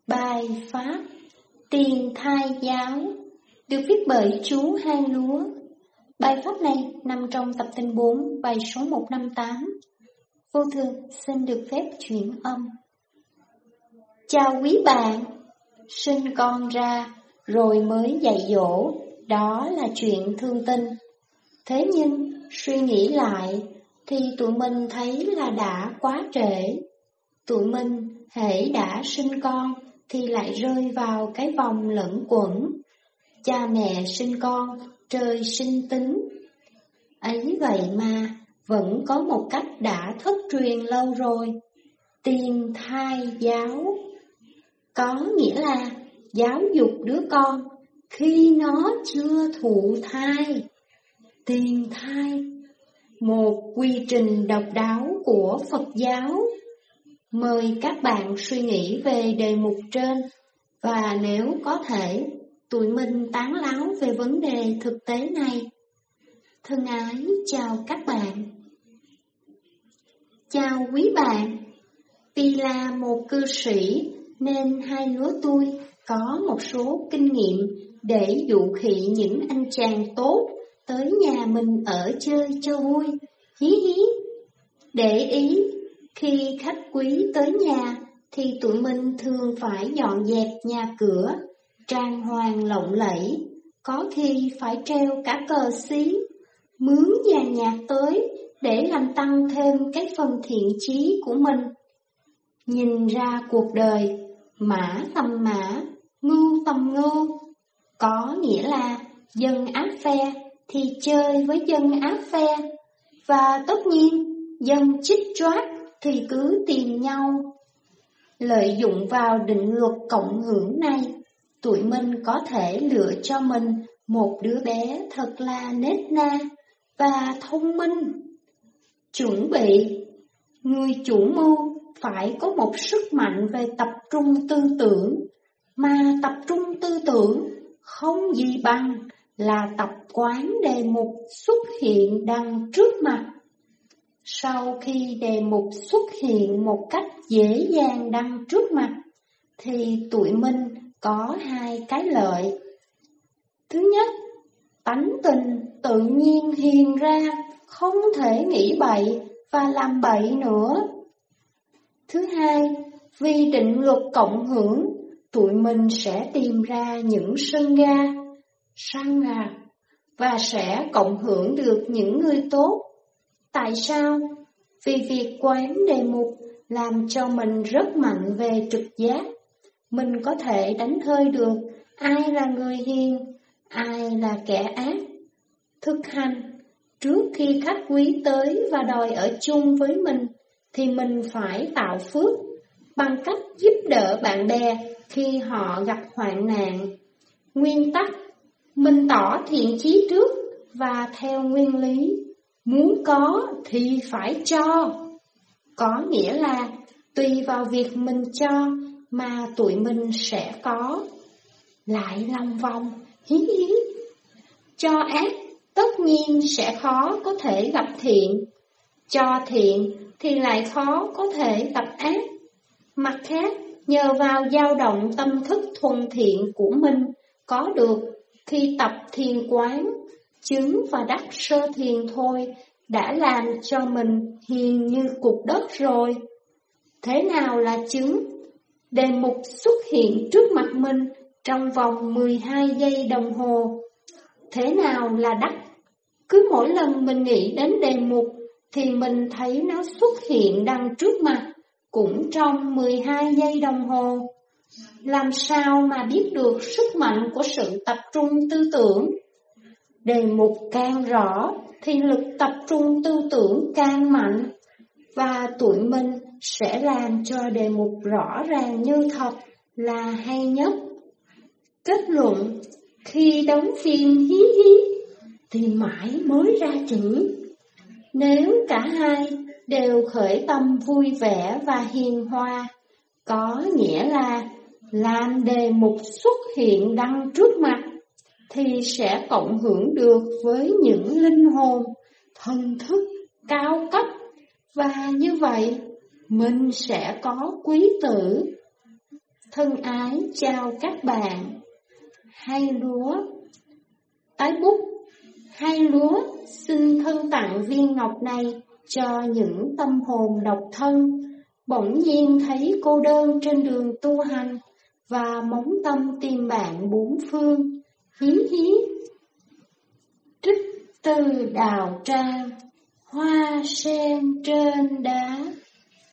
Bài Pháp Tiền Thai Giáo được viết bởi chú Hang Lúa. Bài Pháp này nằm trong tập tin 4, bài số 158. Vô thường xin được phép chuyển âm. Chào quý bạn, sinh con ra rồi mới dạy dỗ, đó là chuyện thương tình. Thế nhưng suy nghĩ lại thì tụi mình thấy là đã quá trễ. Tụi mình hễ đã sinh con thì lại rơi vào cái vòng lẫn quẩn. Cha mẹ sinh con, trời sinh tính. Ấy vậy mà vẫn có một cách đã thất truyền lâu rồi. Tiền thai giáo. Có nghĩa là giáo dục đứa con khi nó chưa thụ thai. Tiền thai, một quy trình độc đáo của Phật giáo. Mời các bạn suy nghĩ về đề mục trên, và nếu có thể, tụi mình tán láo về vấn đề thực tế này. Thân ái chào các bạn. Chào quý bạn. Vì là một cư sĩ nên hai lứa tôi có một số kinh nghiệm để dụ khị những anh chàng tốt tới nhà mình ở chơi cho vui. Hí hí. Để ý, khi khách quý tới nhà thì tụi mình thường phải dọn dẹp nhà cửa, trang hoàng lộng lẫy, có khi phải treo cả cờ xí, mướn dàn nhạc tới để làm tăng thêm cái phần thiện chí của mình. Nhìn ra cuộc đời, mã tầm mã, ngưu tầm ngưu, có nghĩa là dân áp phe thì chơi với dân áp phe, và tất nhiên dân chích choát thì cứ tìm nhau. Lợi dụng vào định luật cộng hưởng này, tụi mình có thể lựa cho mình một đứa bé thật là nết na và thông minh. Chuẩn bị, người chủ mưu phải có một sức mạnh về tập trung tư tưởng, mà tập trung tư tưởng không gì bằng là tập quán đề mục xuất hiện đằng trước mặt. Sau khi đề mục xuất hiện một cách dễ dàng đằng trước mặt, thì tụi mình có hai cái lợi. Thứ nhất, tánh tình tự nhiên hiền ra, không thể nghĩ bậy và làm bậy nữa. Thứ hai, vì định luật cộng hưởng, tụi mình sẽ tìm ra những sân ga, và sẽ cộng hưởng được những người tốt. Tại sao? Vì việc quán đề mục làm cho mình rất mạnh về trực giác. Mình có thể đánh hơi được ai là người hiền, ai là kẻ ác. Thực hành, trước khi khách quý tới và đòi ở chung với mình, thì mình phải tạo phước bằng cách giúp đỡ bạn bè khi họ gặp hoạn nạn. Nguyên tắc, mình tỏ thiện chí trước và theo nguyên lý, muốn có thì phải cho. Có nghĩa là tùy vào việc mình cho mà tụi mình sẽ có. Lại lòng vòng, hí hí. Cho ác tất nhiên sẽ khó có thể gặp thiện. Cho thiện thì lại khó có thể gặp ác. Mặt khác, nhờ vào dao động tâm thức thuần thiện của mình có được khi tập thiền quán, chứng và đắc sơ thiền thôi đã làm cho mình hiền như cục đất rồi. Thế nào là chứng? Đề mục xuất hiện trước mặt mình trong vòng 12 giây đồng hồ. Thế nào là đắc? Cứ mỗi lần mình nghĩ đến đề mục thì mình thấy nó xuất hiện đằng trước mặt cũng trong 12 giây đồng hồ. Làm sao mà biết được sức mạnh của sự tập trung tư tưởng? Đề mục càng rõ thì lực tập trung tư tưởng càng mạnh, và tụi mình sẽ làm cho đề mục rõ ràng như thật là hay nhất. Kết luận, khi đóng phim hí hí thì mãi mới ra chữ. Nếu cả hai đều khởi tâm vui vẻ và hiền hòa, có nghĩa là làm đề mục xuất hiện đằng trước mặt, thì sẽ cộng hưởng được với những linh hồn, thần thức cao cấp, và như vậy mình sẽ có quý tử. Thân ái chào các bạn. Hai lúa. Tái bút. Hai lúa xin thân tặng viên ngọc này cho những tâm hồn độc thân, bỗng nhiên thấy cô đơn trên đường tu hành, và móng tâm tìm bạn bốn phương. Hí hí. Trích từ Đào Trang. Hoa sen trên đá.